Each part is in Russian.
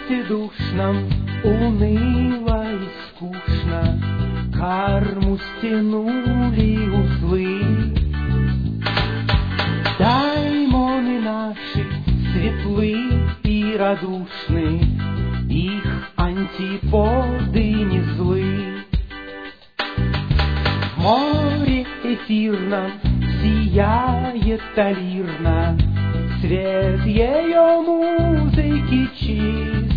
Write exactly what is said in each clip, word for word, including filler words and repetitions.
свете душном уныло и скучно карму стянули узлы. Даймоны наши светлы и радушны, их антиподы не злы. В море эфирном сияет талирно свет ее музыки чист.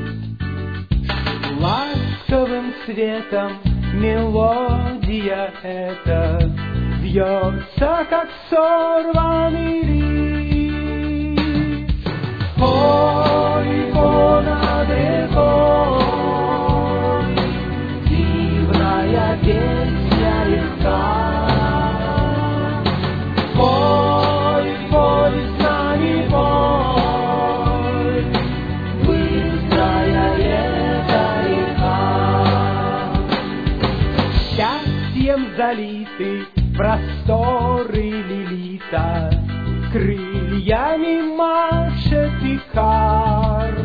Ласковым светом мелодия эта вьется, как сорванный лист. Пой, пой над рекой, дивная песня легка. Пой, пой с нами, пой, быстрая эта река. Счастьем залиты просторы Лилита, крыльями машет Икар.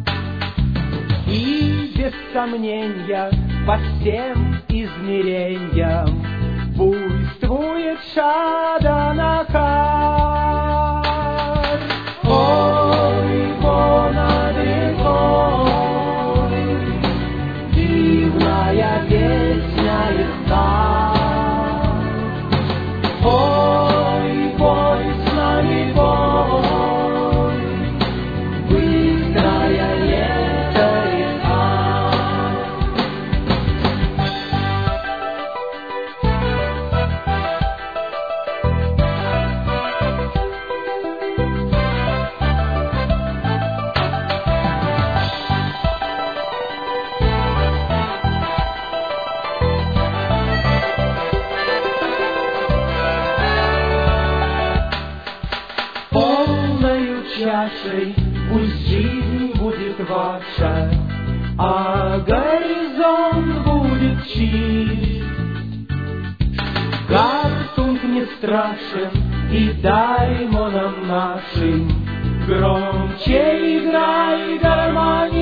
И без сомнения по всем измерениям буйствует Шаданакар. Ой, вон над рекой, дивная песня легка. Пой, пой с нами, пой, быстрая эта река. Полною чашей пусть жизнь будет ваша, а горизонт будет чист. Гартунг не страшен и даймонам нашим громче играй гармонии.